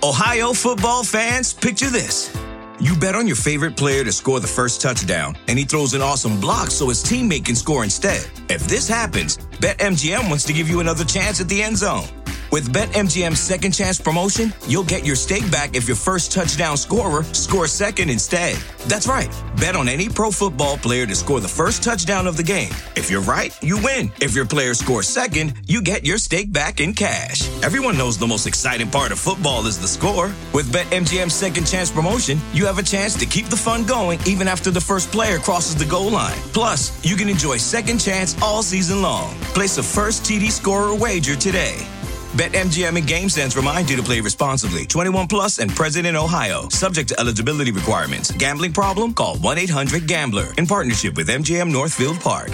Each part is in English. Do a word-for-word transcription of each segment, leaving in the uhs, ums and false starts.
Ohio football fans, picture this. You bet on your favorite player to score the first touchdown, and he throws an awesome block so his teammate can score instead. If this happens, BetMGM wants to give you another chance at the end zone. With BetMGM's Second Chance promotion, you'll get your stake back if your first touchdown scorer scores second instead. That's right. Bet on any pro football player to score the first touchdown of the game. If you're right, you win. If your player scores second, you get your stake back in cash. Everyone knows the most exciting part of football is the score. With BetMGM's Second Chance promotion, you have a chance to keep the fun going even after the first player crosses the goal line. Plus, you can enjoy Second Chance all season long. Place a first T D scorer wager today. BetMGM and GameSense remind you to play responsibly. twenty-one plus and present in Ohio. Subject to eligibility requirements. Gambling problem? Call one eight hundred gambler. In partnership with M G M Northfield Park.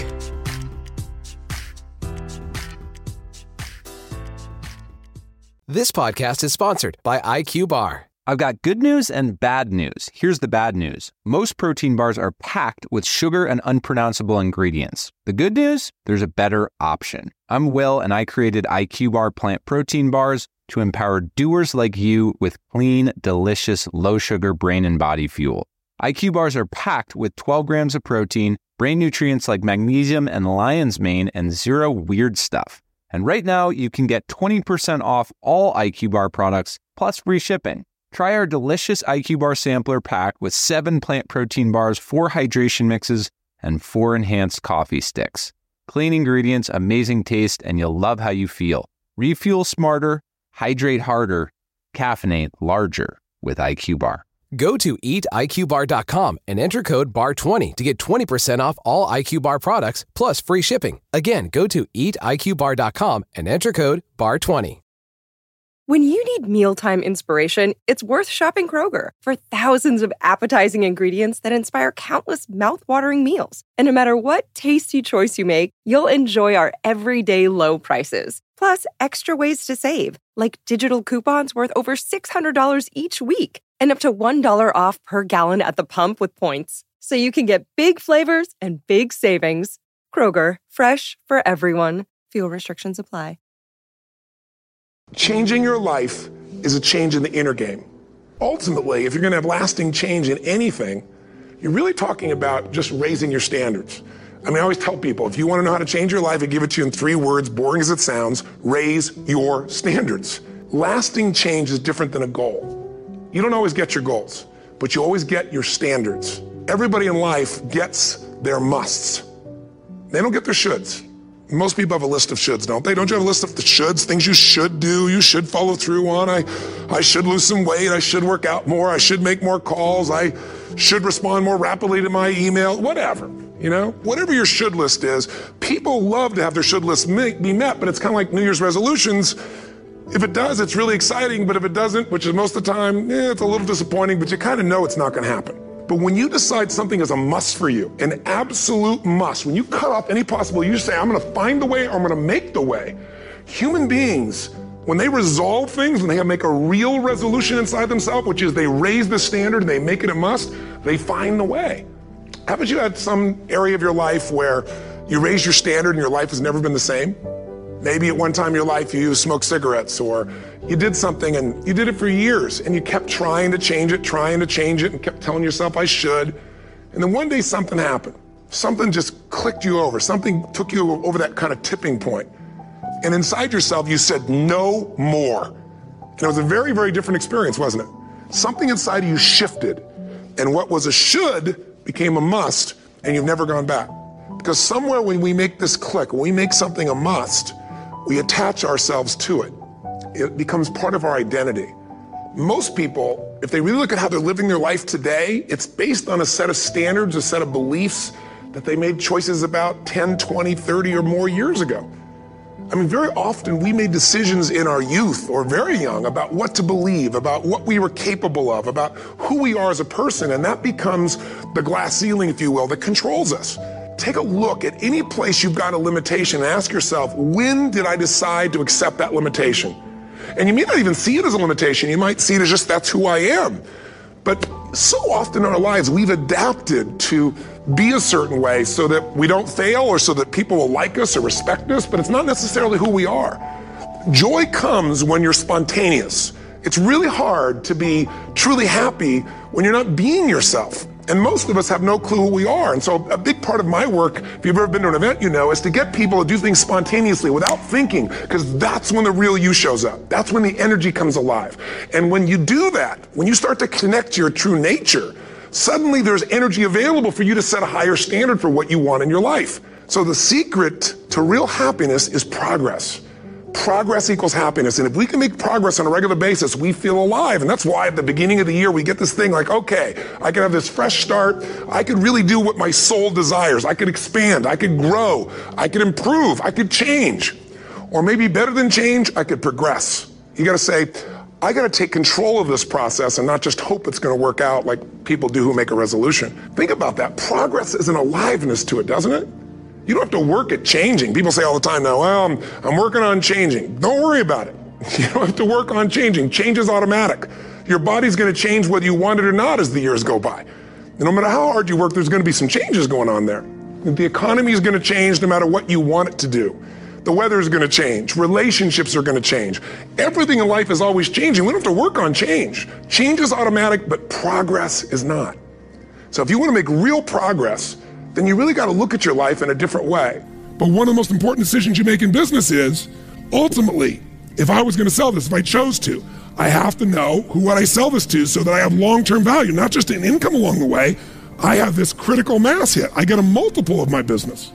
This podcast is sponsored by I Q Bar. I've got good news and bad news. Here's the bad news. Most protein bars are packed with sugar and unpronounceable ingredients. The good news? There's a better option. I'm Will, and I created I Q Bar plant protein bars to empower doers like you with clean, delicious, low-sugar brain and body fuel. I Q Bars are packed with twelve grams of protein, brain nutrients like magnesium and lion's mane, and zero weird stuff. And right now, you can get twenty percent off all I Q Bar products, plus free shipping. Try our delicious I Q Bar sampler pack with seven plant protein bars, four hydration mixes, and four enhanced coffee sticks. Clean ingredients, amazing taste, and you'll love how you feel. Refuel smarter, hydrate harder, caffeinate larger with I Q Bar. Go to eat I Q bar dot com and enter code B A R twenty to get twenty percent off all I Q Bar products, plus free shipping. Again, go to eat I Q bar dot com and enter code B A R twenty. When you need mealtime inspiration, it's worth shopping Kroger for thousands of appetizing ingredients that inspire countless mouthwatering meals. And no matter what tasty choice you make, you'll enjoy our everyday low prices. Plus, extra ways to save, like digital coupons worth over six hundred dollars each week and up to one dollar off per gallon at the pump with points. So you can get big flavors and big savings. Kroger, fresh for everyone. Fuel restrictions apply. Changing your life is a change in the inner game. Ultimately, if you're going to have lasting change in anything, you're really talking about just raising your standards. I mean, I always tell people, if you want to know how to change your life, I give it to you in three words, boring as it sounds: raise your standards. Lasting change is different than a goal. You don't always get your goals, but you always get your standards. Everybody in life gets their musts. They don't get their shoulds. Most people have a list of shoulds, don't they? Don't you have a list of the shoulds, things you should do, you should follow through on? I, I should lose some weight, I should work out more, I should make more calls, I should respond more rapidly to my email, whatever, you know? Whatever your should list is, people love to have their should list be met, but it's kind of like New Year's resolutions. If it does, it's really exciting, but if it doesn't, which is most of the time, eh, it's a little disappointing, but you kind of know it's not going to happen. But when you decide something is a must for you, an absolute must, when you cut off any possible, you say, I'm going to find the way, or I'm going to make the way. Human beings, when they resolve things, when they make a real resolution inside themselves, which is they raise the standard and they make it a must, they find the way. Haven't you had some area of your life where you raise your standard and your life has never been the same? Maybe at one time in your life you smoked cigarettes, or you did something and you did it for years and you kept trying to change it, trying to change it and kept telling yourself, I should. And then one day something happened. Something just clicked you over. Something took you over that kind of tipping point. And inside yourself you said, no more. And it was a very, very different experience, wasn't it? Something inside of you shifted. And what was a should became a must, and you've never gone back. Because somewhere when we make this click, when we make something a must, we attach ourselves to it. It becomes part of our identity. Most people, if they really look at how they're living their life today, it's based on a set of standards, a set of beliefs that they made choices about ten, twenty, thirty or more years ago. I mean, very often we made decisions in our youth or very young about what to believe, about what we were capable of, about who we are as a person, and that becomes the glass ceiling, if you will, that controls us. Take a look at any place you've got a limitation and ask yourself, when did I decide to accept that limitation? And you may not even see it as a limitation. You might see it as just, that's who I am. But so often in our lives, we've adapted to be a certain way so that we don't fail or so that people will like us or respect us, but it's not necessarily who we are. Joy comes when you're spontaneous. It's really hard to be truly happy when you're not being yourself. And most of us have no clue who we are. And so a big part of my work, if you've ever been to an event, you know, is to get people to do things spontaneously without thinking, because that's when the real you shows up. That's when the energy comes alive. And when you do that, when you start to connect to your true nature, suddenly there's energy available for you to set a higher standard for what you want in your life. So the secret to real happiness is progress. Progress equals happiness. And if we can make progress on a regular basis, we feel alive. And that's why at the beginning of the year, we get this thing like, okay, I can have this fresh start. I could really do what my soul desires. I could expand. I could grow. I could improve. I could change. Or maybe better than change, I could progress. You got to say, I got to take control of this process and not just hope it's going to work out like people do who make a resolution. Think about that. Progress is an aliveness to it, doesn't it? You don't have to work at changing. People say all the time now, well, I'm, I'm working on changing. Don't worry about it. You don't have to work on changing. Change is automatic. Your body's going to change whether you want it or not as the years go by. And no matter how hard you work, there's going to be some changes going on there. The economy is going to change no matter what you want it to do. The weather is going to change. Relationships are going to change. Everything in life is always changing. We don't have to work on change. Change is automatic, but progress is not. So if you want to make real progress, then you really got to look at your life in a different way. But one of the most important decisions you make in business is, ultimately, if I was going to sell this, if I chose to, I have to know who would I sell this to so that I have long-term value, not just an income along the way. I have this critical mass hit. I get a multiple of my business.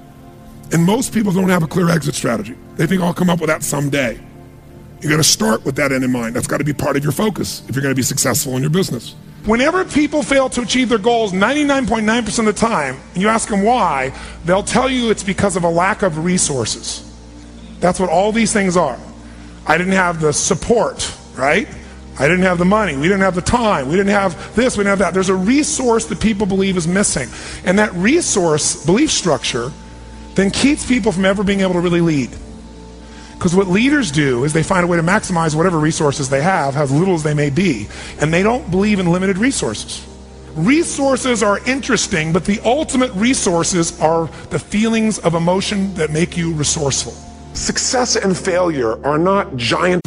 And most people don't have a clear exit strategy. They think I'll come up with that someday. You got to start with that end in mind. That's got to be part of your focus if you're going to be successful in your business. Whenever people fail to achieve their goals, ninety-nine point nine percent of the time, and you ask them why, they'll tell you it's because of a lack of resources. That's what all these things are. I didn't have the support, right? I didn't have the money. We didn't have the time. We didn't have this. We didn't have that. There's a resource that people believe is missing. And that resource belief structure then keeps people from ever being able to really lead. Because what leaders do is they find a way to maximize whatever resources they have, as little as they may be, and they don't believe in limited resources. Resources are interesting, but the ultimate resources are the feelings of emotion that make you resourceful. Success and failure are not giant.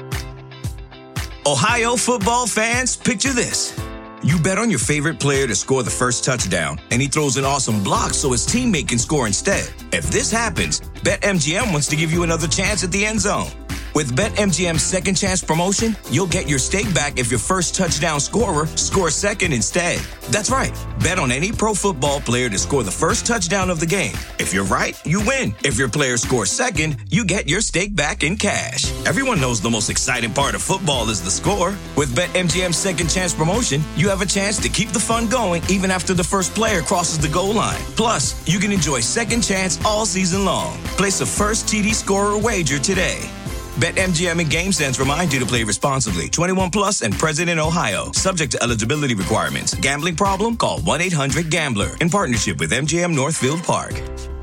Ohio football fans, picture this. You bet on your favorite player to score the first touchdown, and he throws an awesome block so his teammate can score instead. If this happens, BetMGM wants to give you another chance at the end zone. With BetMGM's second chance promotion, you'll get your stake back if your first touchdown scorer scores second instead. That's right. Bet on any pro football player to score the first touchdown of the game. If you're right, you win. If your player scores second, you get your stake back in cash. Everyone knows the most exciting part of football is the score. With BetMGM's second chance promotion, you have a chance to keep the fun going even after the first player crosses the goal line. Plus, you can enjoy second chance all season long. Place a first T D scorer wager today. BetMGM and GameSense remind you to play responsibly. twenty-one plus and present in Ohio. Subject to eligibility requirements. Gambling problem? Call one eight hundred gambler. In partnership with M G M Northfield Park.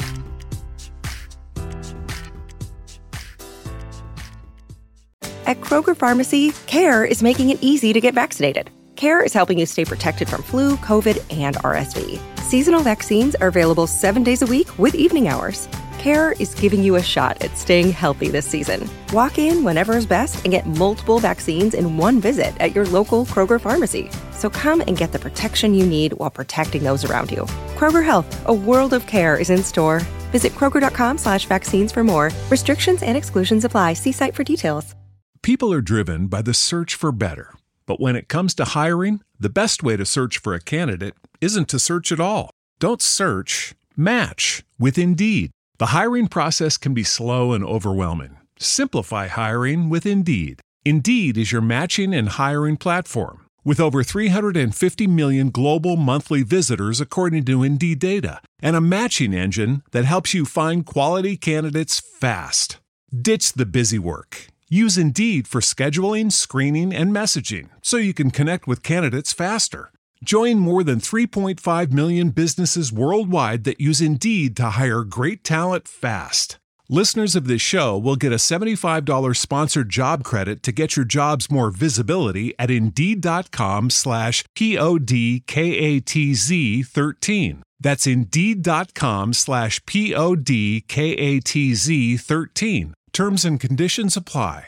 At Kroger Pharmacy, CARE is making it easy to get vaccinated. CARE is helping you stay protected from flu, COVID, and R S V. Seasonal vaccines are available seven days a week with evening hours. CARE is giving you a shot at staying healthy this season. Walk in whenever is best and get multiple vaccines in one visit at your local Kroger pharmacy. So come and get the protection you need while protecting those around you. Kroger Health, a world of care is in store. Visit Kroger.com slash vaccines for more. Restrictions and exclusions apply. See site for details. People are driven by the search for better. But when it comes to hiring, the best way to search for a candidate isn't to search at all. Don't search, match with Indeed. The hiring process can be slow and overwhelming. Simplify hiring with Indeed. Indeed is your matching and hiring platform. With over three hundred fifty million global monthly visitors according to Indeed data, and a matching engine that helps you find quality candidates fast. Ditch the busy work. Use Indeed for scheduling, screening, and messaging so you can connect with candidates faster. Join more than three point five million businesses worldwide that use Indeed to hire great talent fast. Listeners of this show will get a seventy-five dollars sponsored job credit to get your jobs more visibility at Indeed.com slash P-O-D-K-A-T-Z 13. That's Indeed.com slash P-O-D-K-A-T-Z 13. Terms and conditions apply.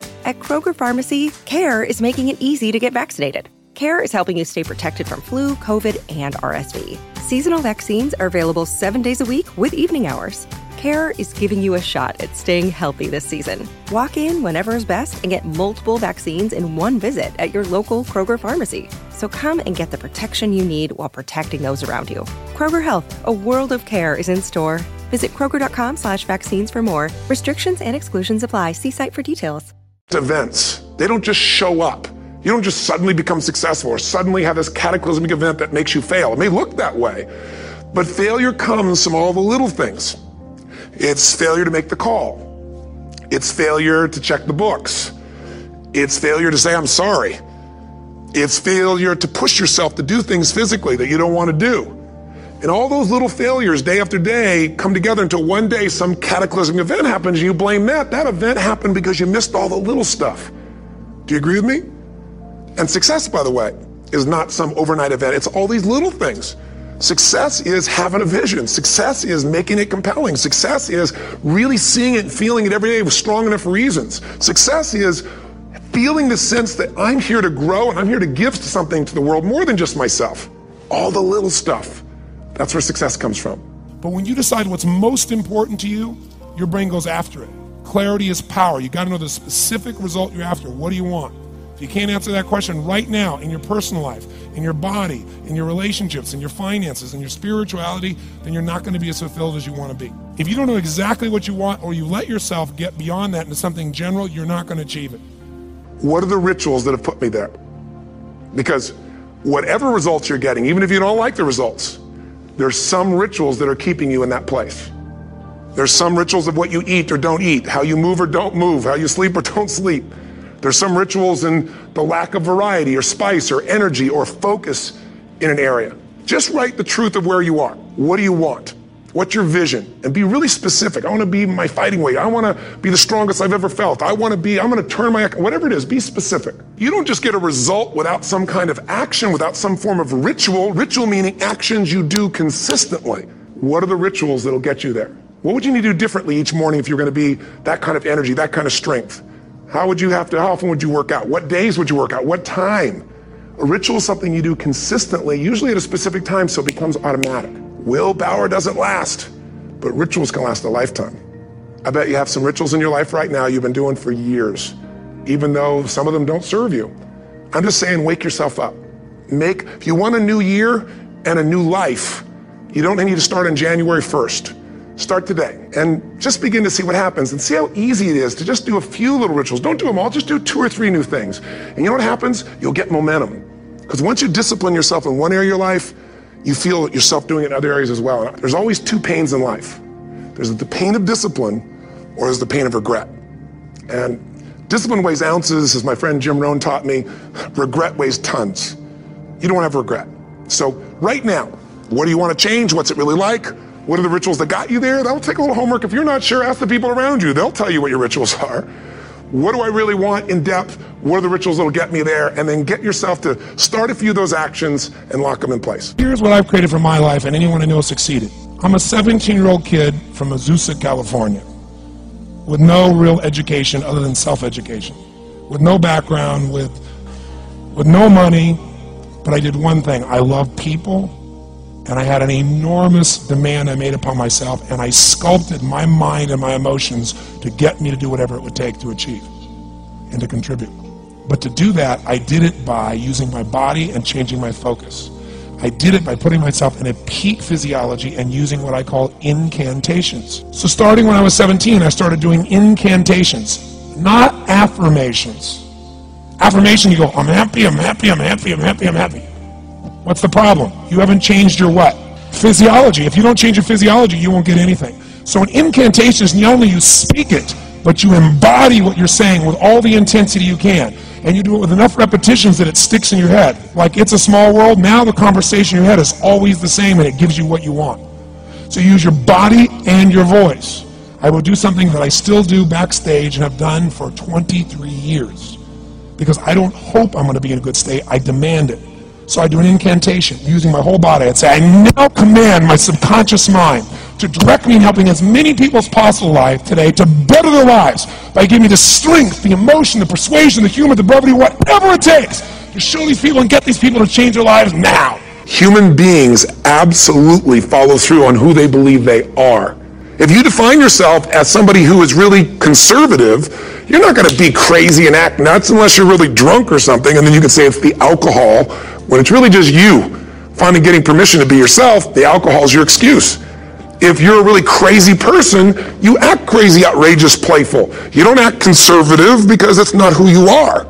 At Kroger Pharmacy, CARE is making it easy to get vaccinated. CARE is helping you stay protected from flu, COVID, and R S V. Seasonal vaccines are available seven days a week with evening hours. CARE is giving you a shot at staying healthy this season. Walk in whenever is best and get multiple vaccines in one visit at your local Kroger Pharmacy. So come and get the protection you need while protecting those around you. Kroger Health, a world of care is in store. Visit Kroger.com slash vaccines for more. Restrictions and exclusions apply. See site for details. Events, they don't just show up. You don't just suddenly become successful or suddenly have this cataclysmic event that makes you fail. It may look that way, but failure comes from all the little things. It's failure to make the call. It's failure to check the books. It's failure to say, I'm sorry. It's failure to push yourself to do things physically that you don't want to do. And all those little failures day after day come together until one day some cataclysmic event happens and you blame that. That event happened because you missed all the little stuff. Do you agree with me? And success, by the way, is not some overnight event. It's all these little things. Success is having a vision. Success is making it compelling. Success is really seeing it and feeling it every day with strong enough reasons. Success is feeling the sense that I'm here to grow and I'm here to give something to the world more than just myself. All the little stuff. That's where success comes from. But when you decide what's most important to you, your brain goes after it. Clarity is power. You got to know the specific result you're after. What do you want? If you can't answer that question right now in your personal life, in your body, in your relationships, in your finances, in your spirituality, then you're not going to be as fulfilled as you want to be. If you don't know exactly what you want, or you let yourself get beyond that into something general, you're not going to achieve it. What are the rituals that have put me there? Because whatever results you're getting, even if you don't like the results, there's some rituals that are keeping you in that place. There's some rituals of what you eat or don't eat, how you move or don't move, how you sleep or don't sleep. There's some rituals in the lack of variety or spice or energy or focus in an area. Just write the truth of where you are. What do you want? What's your vision? And be really specific. I want to be my fighting weight. I want to be the strongest I've ever felt. I want to be, I'm going to turn my, whatever it is, be specific. You don't just get a result without some kind of action, without some form of ritual. Ritual meaning actions you do consistently. What are the rituals that'll get you there? What would you need to do differently each morning if you're going to be that kind of energy, that kind of strength? How would you have to, how often would you work out? What days would you work out? What time? A ritual is something you do consistently, usually at a specific time, so it becomes automatic. Willpower doesn't last, but rituals can last a lifetime. I bet you have some rituals in your life right now you've been doing for years, even though some of them don't serve you. I'm just saying, wake yourself up. Make, if you want a new year and a new life, you don't need to start on January first. Start today and just begin to see what happens and see how easy it is to just do a few little rituals. Don't do them all, just do two or three new things. And you know what happens? You'll get momentum. Because once you discipline yourself in one area of your life, you feel yourself doing it in other areas as well. And there's always two pains in life. There's the pain of discipline or there's the pain of regret. And discipline weighs ounces, as my friend Jim Rohn taught me. Regret weighs tons. You don't have regret. So right now, what do you want to change? What's it really like? What are the rituals that got you there? That'll take a little homework. If you're not sure, ask the people around you. They'll tell you what your rituals are. What do I really want in depth? What are the rituals that'll get me there? And then get yourself to start a few of those actions and lock them in place. Here's what I've created for my life, and anyone I know succeeded. I'm a seventeen-year-old kid from Azusa, California, with no real education other than self-education, with no background, with, with no money, but I did one thing. I love people. And I had an enormous demand I made upon myself, and I sculpted my mind and my emotions to get me to do whatever it would take to achieve and to contribute. But to do that, I did it by using my body and changing my focus. I did it by putting myself in a peak physiology and using what I call incantations. So starting when I was seventeen, I started doing incantations, not affirmations. Affirmation, you go, I'm happy, I'm happy, I'm happy, I'm happy, I'm happy. What's the problem? You haven't changed your what? Physiology. If you don't change your physiology, you won't get anything. So an incantation is not only you speak it, but you embody what you're saying with all the intensity you can. And you do it with enough repetitions that it sticks in your head. Like It's a Small World, now the conversation in your head is always the same and it gives you what you want. So you use your body and your voice. I will do something that I still do backstage and have done for twenty-three years. Because I don't hope I'm going to be in a good state, I demand it. So I do an incantation using my whole body. I'd say, I now command my subconscious mind to direct me in helping as many people as possible in life today to better their lives by giving me the strength, the emotion, the persuasion, the humor, the brevity, whatever it takes to show these people and get these people to change their lives now. Human beings absolutely follow through on who they believe they are. If you define yourself as somebody who is really conservative, you're not going to be crazy and act nuts unless you're really drunk or something, and then you can say it's the alcohol, when it's really just you finally getting permission to be yourself. The alcohol is your excuse. If you're a really crazy person, you act crazy, outrageous, playful. You don't act conservative because it's not who you are.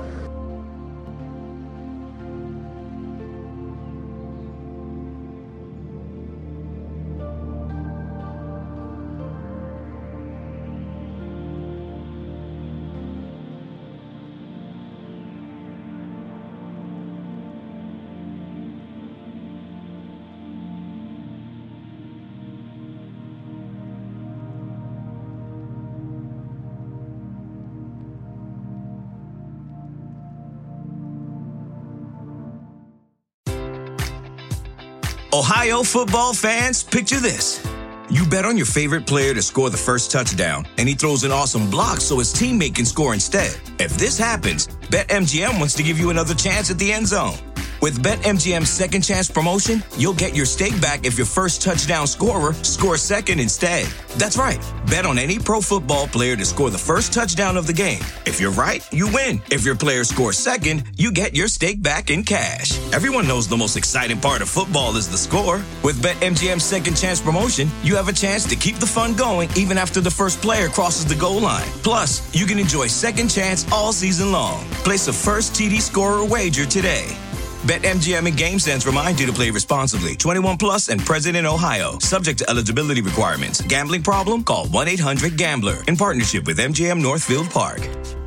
Ohio football fans, picture this. You bet on your favorite player to score the first touchdown, and he throws an awesome block so his teammate can score instead. If this happens, BetMGM wants to give you another chance at the end zone. With BetMGM's second chance promotion, you'll get your stake back if your first touchdown scorer scores second instead. That's right. Bet on any pro football player to score the first touchdown of the game. If you're right, you win. If your player scores second, you get your stake back in cash. Everyone knows the most exciting part of football is the score. With BetMGM's second chance promotion, you have a chance to keep the fun going even after the first player crosses the goal line. Plus, you can enjoy second chance all season long. Place a first T D scorer wager today. BetMGM and GameSense remind you to play responsibly. twenty-one plus and present in Ohio. Subject to eligibility requirements. Gambling problem? Call one eight hundred gambler. In partnership with M G M Northfield Park.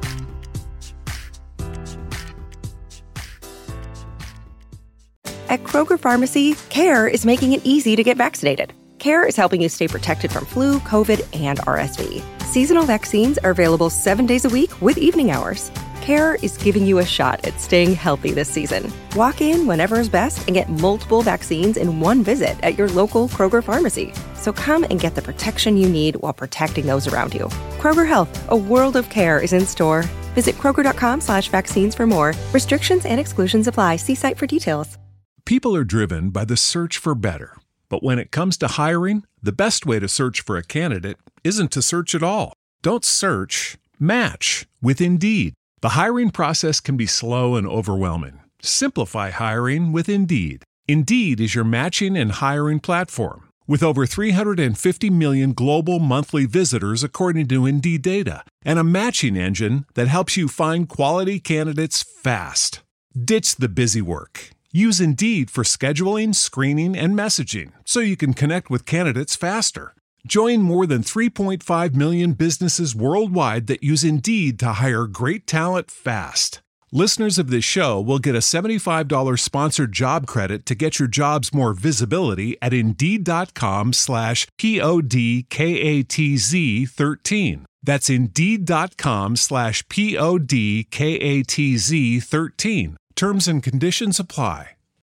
At Kroger Pharmacy, CARE is making it easy to get vaccinated. CARE is helping you stay protected from flu, COVID, and R S V. Seasonal vaccines are available seven days a week with evening hours. CARE is giving you a shot at staying healthy this season. Walk in whenever is best and get multiple vaccines in one visit at your local Kroger pharmacy. So come and get the protection you need while protecting those around you. Kroger Health, a world of care is in store. Visit kroger.com slash vaccines for more. Restrictions and exclusions apply. See site for details. People are driven by the search for better. But when it comes to hiring, the best way to search for a candidate isn't to search at all. Don't search, match with Indeed. The hiring process can be slow and overwhelming. Simplify hiring with Indeed. Indeed is your matching and hiring platform. With over three hundred fifty million global monthly visitors according to Indeed data, and a matching engine that helps you find quality candidates fast. Ditch the busy work. Use Indeed for scheduling, screening, and messaging so you can connect with candidates faster. Join more than three point five million businesses worldwide that use Indeed to hire great talent fast. Listeners of this show will get a seventy-five dollars sponsored job credit to get your jobs more visibility at Indeed.com slash P-O-D-K-A-T-Z 13. That's Indeed.com slash P-O-D-K-A-T-Z 13. Terms and conditions apply.